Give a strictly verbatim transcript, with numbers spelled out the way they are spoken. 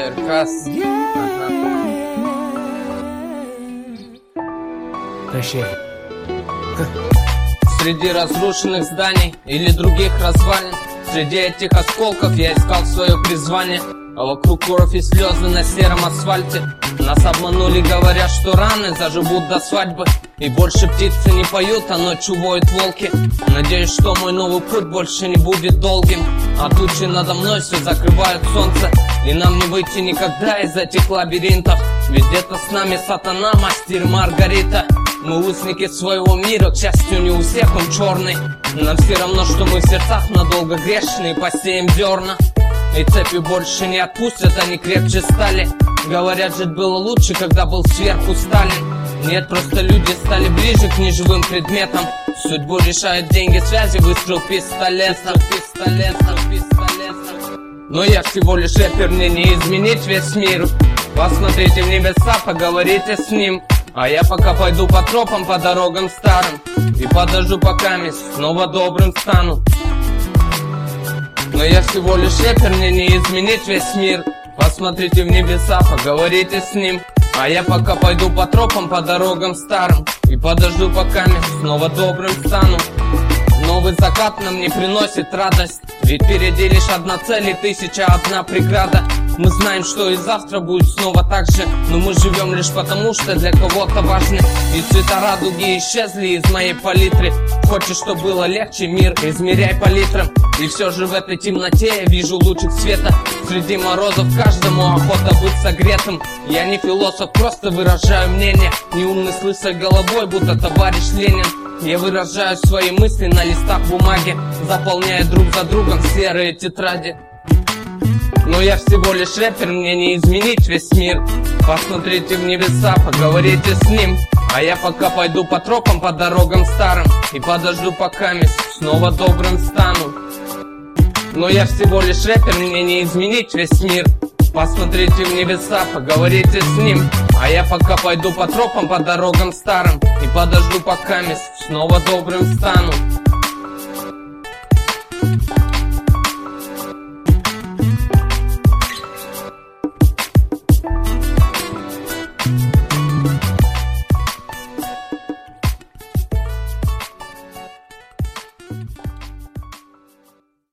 Черкас. Ага. Прощай. Среди разрушенных зданий или других развалин, среди этих осколков я искал свое призвание. А вокруг кровь и слезы на сером асфальте. Нас обманули, говоря, что раны заживут до свадьбы. И больше птицы не поют, а ночью воют волки. Надеюсь, что мой новый путь больше не будет долгим. А тучи надо мной все закрывают солнце. И нам не выйти никогда из этих лабиринтов. Ведь где-то с нами сатана, мастер Маргарита. Мы узники своего мира, к счастью, не у всех он черный. Нам все равно, что мы в сердцах надолго грешные. Посеем зерна, и цепи больше не отпустят, они крепче стали. Говорят, жить было лучше, когда был сверху Сталин. Нет, просто люди стали ближе к неживым предметам. Судьбу решают деньги, связи, выстрел пистолета, пистолета, пистолета. Но я всего лишь рэпер, мне не изменить весь мир. Посмотрите в небеса, поговорите с ним. А я пока пойду по тропам, по дорогам старым. И подожду, пока я снова добрым стану. Но я всего лишь рэпер, мне не изменить весь мир. Посмотрите в небеса, поговорите с ним. А я пока пойду по тропам, по дорогам старым. И подожду, пока я снова добрым стану. Новый закат нам не приносит радость. Ведь впереди лишь одна цель и тысяча одна преграда. Мы знаем, что и завтра будет снова так же. Но мы живем лишь потому, что для кого-то важны. И цвета радуги исчезли из моей палитры. Хочешь, чтобы было легче, мир измеряй по литрам. И все же в этой темноте я вижу лучик света. Среди морозов каждому охота быть согретым. Я не философ, просто выражаю мнение. Неумный с лысой головой, будто товарищ Ленин. Я выражаю свои мысли на листах бумаги, заполняя друг за другом серые тетради. Но я всего лишь рэпер, мне не изменить весь мир. Посмотрите в небеса, поговорите с ним. А я пока пойду по тропам, по дорогам старым. И подожду, пока я снова добрым стану. Но я всего лишь рэпер, мне не изменить весь мир. Посмотрите в небеса, поговорите с ним. А я пока пойду по тропам, по дорогам старым. И подожду, пока я снова добрым стану. Thank you.